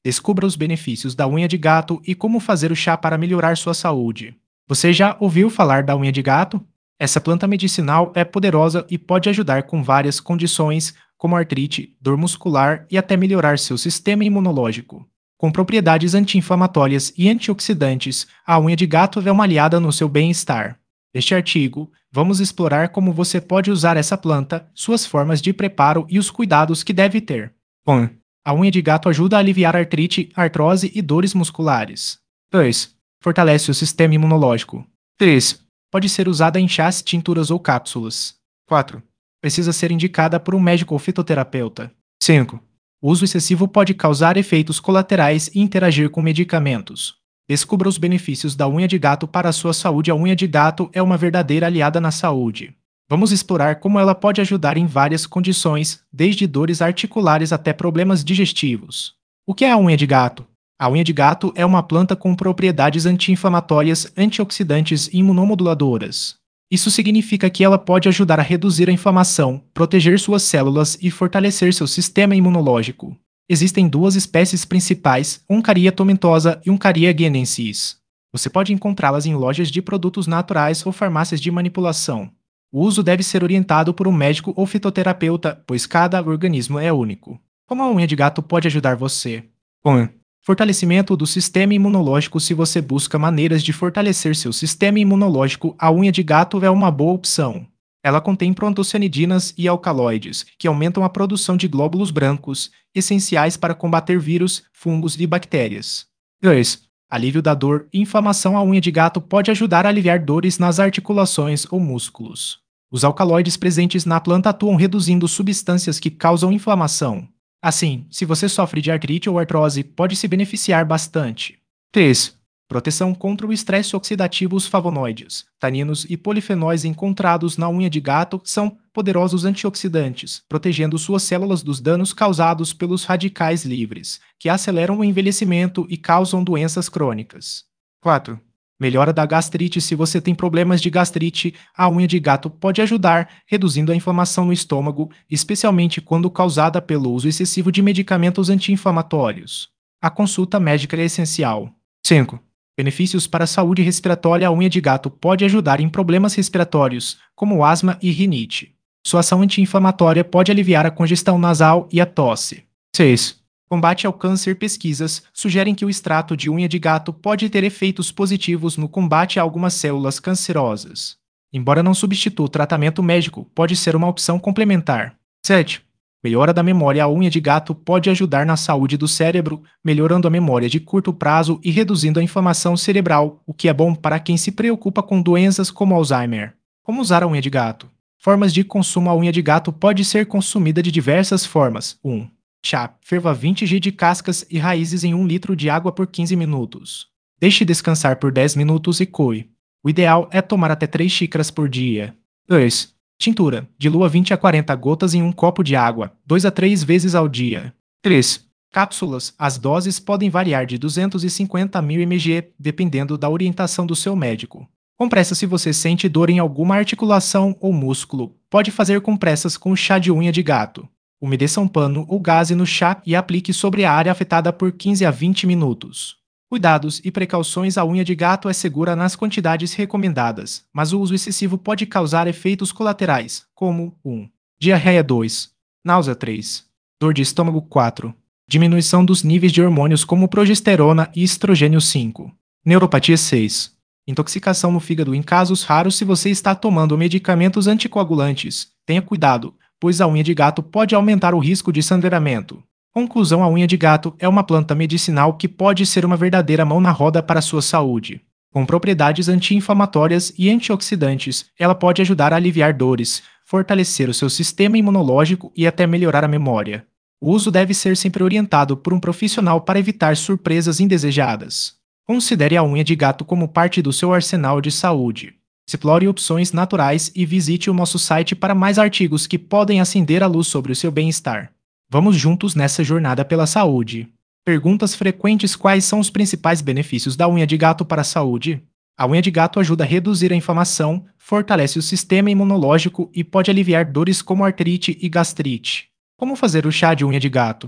Descubra os benefícios da unha de gato e como fazer o chá para melhorar sua saúde. Você já ouviu falar da unha de gato? Essa planta medicinal é poderosa e pode ajudar com várias condições, como artrite, dor muscular e até melhorar seu sistema imunológico. Com propriedades anti-inflamatórias e antioxidantes, a unha de gato é uma aliada no seu bem-estar. Neste artigo, vamos explorar como você pode usar essa planta, suas formas de preparo e os cuidados que deve ter. 1. A unha de gato ajuda a aliviar artrite, artrose e dores musculares. 2. Fortalece o sistema imunológico. 3. Pode ser usada em chás, tinturas ou cápsulas. 4. Precisa ser indicada por um médico ou fitoterapeuta. 5. O uso excessivo pode causar efeitos colaterais e interagir com medicamentos. Descubra os benefícios da unha de gato para a sua saúde. A unha de gato é uma verdadeira aliada na saúde. Vamos explorar como ela pode ajudar em várias condições, desde dores articulares até problemas digestivos. O que é a unha de gato? A unha de gato é uma planta com propriedades anti-inflamatórias, antioxidantes e imunomoduladoras. Isso significa que ela pode ajudar a reduzir a inflamação, proteger suas células e fortalecer seu sistema imunológico. Existem duas espécies principais, Oncaria tomentosa e Oncaria guineensis. Você pode encontrá-las em lojas de produtos naturais ou farmácias de manipulação. O uso deve ser orientado por um médico ou fitoterapeuta, pois cada organismo é único. Como a unha de gato pode ajudar você? 1. Fortalecimento do sistema imunológico. Se você busca maneiras de fortalecer seu sistema imunológico, a unha de gato é uma boa opção. Ela contém proantocianidinas e alcaloides, que aumentam a produção de glóbulos brancos, essenciais para combater vírus, fungos e bactérias. 2. Alívio da dor e inflamação. A unha de gato pode ajudar a aliviar dores nas articulações ou músculos. Os alcaloides presentes na planta atuam reduzindo substâncias que causam inflamação. Assim, se você sofre de artrite ou artrose, pode se beneficiar bastante. 3. Proteção contra o estresse oxidativo. Os flavonoides, taninos e polifenóis encontrados na unha de gato são poderosos antioxidantes, protegendo suas células dos danos causados pelos radicais livres, que aceleram o envelhecimento e causam doenças crônicas. 4. Melhora da gastrite. Se você tem problemas de gastrite, a unha de gato pode ajudar, reduzindo a inflamação no estômago, especialmente quando causada pelo uso excessivo de medicamentos anti-inflamatórios. A consulta médica é essencial. 5. Benefícios para a saúde respiratória. A unha de gato pode ajudar em problemas respiratórios, como asma e rinite. Sua ação anti-inflamatória pode aliviar a congestão nasal e a tosse. 6. Combate ao câncer. Pesquisas sugerem que o extrato de unha de gato pode ter efeitos positivos no combate a algumas células cancerosas. Embora não substitua o tratamento médico, pode ser uma opção complementar. 7. Melhora da memória. A unha de gato pode ajudar na saúde do cérebro, melhorando a memória de curto prazo e reduzindo a inflamação cerebral, o que é bom para quem se preocupa com doenças como Alzheimer. Como usar a unha de gato? Formas de consumo. A unha de gato pode ser consumida de diversas formas. 1. Chá. Ferva 20 g de cascas e raízes em 1 litro de água por 15 minutos. Deixe descansar por 10 minutos e coe. O ideal é tomar até 3 xícaras por dia. 2. Tintura. Dilua 20 a 40 gotas em 1 copo de água, 2 a 3 vezes ao dia. 3. Cápsulas. As doses podem variar de 250 mg, dependendo da orientação do seu médico. Compressa. Se você sente dor em alguma articulação ou músculo, pode fazer compressas com chá de unha de gato. Umedeça um pano ou gaze no chá e aplique sobre a área afetada por 15 a 20 minutos. Cuidados e precauções. A unha de gato é segura nas quantidades recomendadas, mas o uso excessivo pode causar efeitos colaterais, como 1. Diarreia 2. Náusea 3. Dor de estômago 4. Diminuição dos níveis de hormônios como progesterona e estrogênio 5. Neuropatia 6. Intoxicação no fígado. Em casos raros, se você está tomando medicamentos anticoagulantes, tenha cuidado, pois a unha de gato pode aumentar o risco de sangramento. Conclusão. A unha de gato é uma planta medicinal que pode ser uma verdadeira mão na roda para a sua saúde. Com propriedades anti-inflamatórias e antioxidantes, ela pode ajudar a aliviar dores, fortalecer o seu sistema imunológico e até melhorar a memória. O uso deve ser sempre orientado por um profissional para evitar surpresas indesejadas. Considere a unha de gato como parte do seu arsenal de saúde. Explore opções naturais e visite o nosso site para mais artigos que podem acender a luz sobre o seu bem-estar. Vamos juntos nessa jornada pela saúde. Perguntas frequentes: quais são os principais benefícios da unha de gato para a saúde? A unha de gato ajuda a reduzir a inflamação, fortalece o sistema imunológico e pode aliviar dores como artrite e gastrite. Como fazer o chá de unha de gato?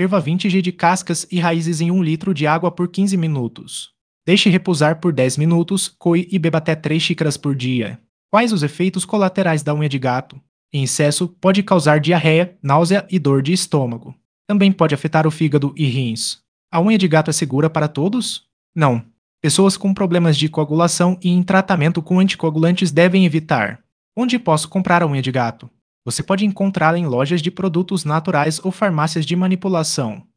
Ferva 20 g de cascas e raízes em 1 litro de água por 15 minutos. Deixe repousar por 10 minutos, coe e beba até 3 xícaras por dia. Quais os efeitos colaterais da unha de gato? Em excesso, pode causar diarreia, náusea e dor de estômago. Também pode afetar o fígado e rins. A unha de gato é segura para todos? Não. Pessoas com problemas de coagulação e em tratamento com anticoagulantes devem evitar. Onde posso comprar a unha de gato? Você pode encontrá-la em lojas de produtos naturais ou farmácias de manipulação.